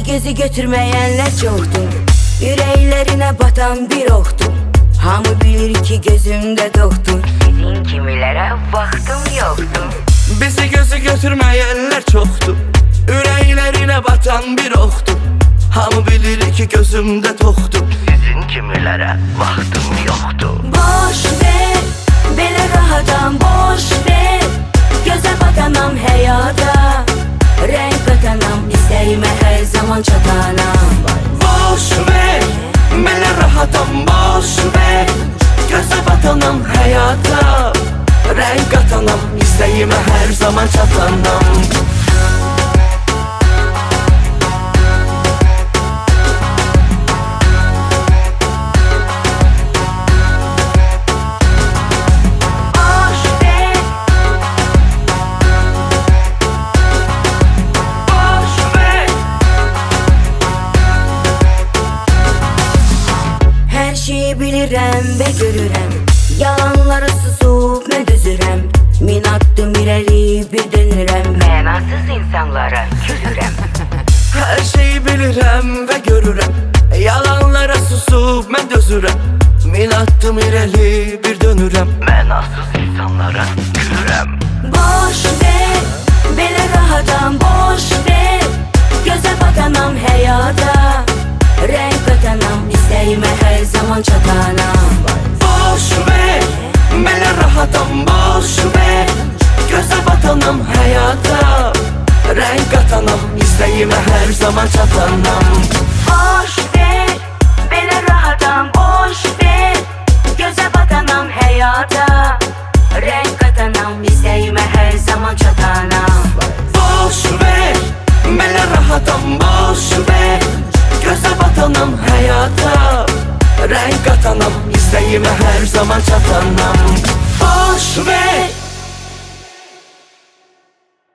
gözü götürməyənlər çoxdur, ürəklərinə batan bir oxdur. Hamı bilir ki gözümdə doktor, sizin kimilərə vaxtım yoxdur. Bizi gözü götürməyənlər çoxdur, ürəklərinə batan bir oxdur. Hamı bilir ki gözümdə toxdur, sizin kimilərə vaxtım yoxdur. Boş ver, belə rahatam, boş ver. Gözə batanam həyata, rəng qatanam, istəyimə hər zaman çatanam. Boş ver, belə rahatam, boş ver. Gözə batanam həyata, rəng qatanam, istəyimə hər zaman çatanam. Bilirəm və görürəm, yalanları susub mən düzürəm. Min addım irəli bir dönürəm, mənasız insanlara gülürəm. Hər şeyi bilirəm və görürəm, yalanlara susub mən dözürəm. Min addım irəli bir dönürəm, mənasız insanlara gülürəm. Boş ver, belə rahatam, boş ver. Gözə batanam həyata, rəng qatanam, istəyimə hər zaman çatanam. Boş ver, belə rahatam, boş ver. Gözə batanam həyata, rəng qatanam, istəyimə hər zaman çatanam. Boş ver, belə rahatam, boş ver. Gözə batanam həyata, rəng qatanam, istəyimə hər zaman çatanam. Boş ver, belə rahatam, boş ver. Gözə batanam həyata, rəng qatanam, istəyimə hər zaman çatanam. Boş ver.